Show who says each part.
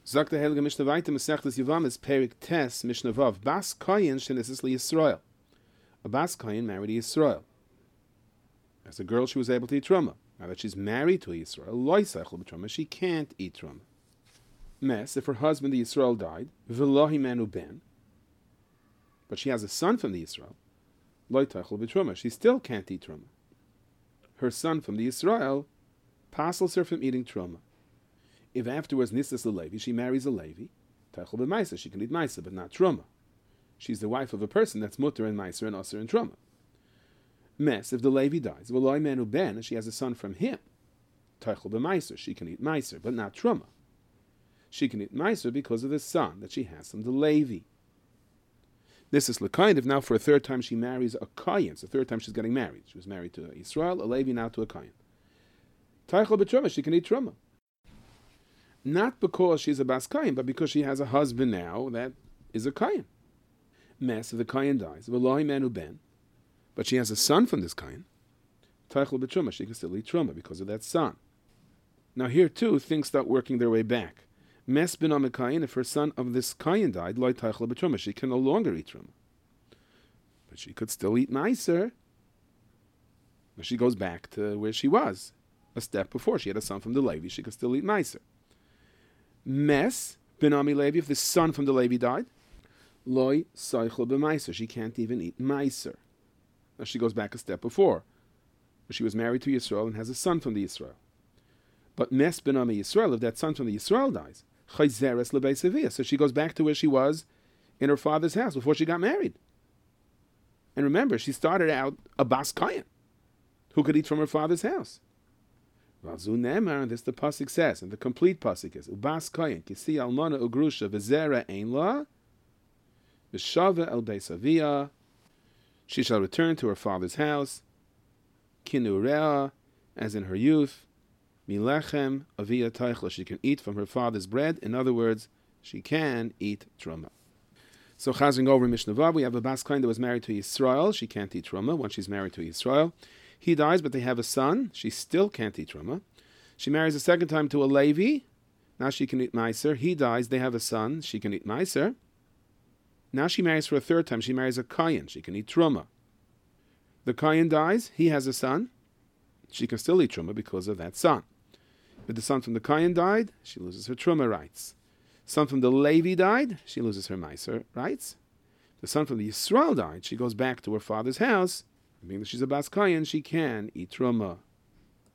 Speaker 1: Sagt der Heilige Mishnah weiter, Masechtas Yevamos, Perik Tes, Mishnah Vav, Bas Kayin shenisas liYisrael. A Bas Kayin married a Yisrael. As a girl, she was able to eat truma. Now that she's married to a Yisrael, loy seichel b'truma, she can't eat truma. Mes, if her husband the Yisrael died, v'lohi menu ben, but she has a son from the Yisrael, loy teichel b'truma, she still can't eat truma. Her son from the Yisrael passes her from eating truma. If afterwards nisas a Levi, she marries a Levi, teichel b'maisa, she can eat maisa, but not truma. She's the wife of a person that's mutter and maisa and aser and truma. Mes, if the Levi dies, v'loy menu ben, and she has a son from him, teichel b'maiser, she can eat maiser, but not truma. She can eat maiser because of the son that she has from the Levi. This is l'kayin. If now for a third time she marries a kayin, it's the third time she's getting married. She was married to Yisrael, a Levi, now to a kayin. Teichel b'truma, she can eat truma. Not because she's a bas kayin, but because she has a husband now that is a kayin. Mes, if the kayin dies, v'lohi menu ben, but she has a son from this kayin, teichel b'truma, she can still eat truma because of that son. Now here too, things start working their way back. Mes bin kayin, if her son of this kayin died, loy teichel b'truma, she can no longer eat truma. But she could still eat meiser. Now she goes back to where she was. A step before, she had a son from the Levi, she could still eat meiser. Mes bin Levi, if the son from the Levi died, loy seichel b'meiser, she can't even eat meiser. Now she goes back a step before. She was married to Yisrael and has a son from the Yisrael. But Mes ben Yisrael, if that son from the Yisrael dies, chayzeres lebeis aviyah, so she goes back to where she was in her father's house before she got married. And remember, she started out a bas kayin, who could eat from her father's house. Valzu nemar, and this the pasuk says, and the complete pasuk is, ubas kayin kisi almana ugrusha v'zera ein la, v'shava el beis aviyah, she shall return to her father's house, kinurea, as in her youth, milechem aviyah teichla, she can eat from her father's bread. In other words, she can eat truma. So chazing over in Mishnah Vav, we have a bas kayin that was married to Yisrael. She can't eat truma once she's married to Yisrael. He dies, but they have a son. She still can't eat truma. She marries a second time to a Levi. Now she can eat meiser. He dies, they have a son. She can eat meiser. Now she marries for a third time. She marries a kayin. She can eat truma. The kayin dies. He has a son. She can still eat truma because of that son. If the son from the kayin died, she loses her truma rights. Son from the Levi died, she loses her meiser rights. The son from the Yisrael died, she goes back to her father's house. Being that she's a bas kayin, she can eat truma.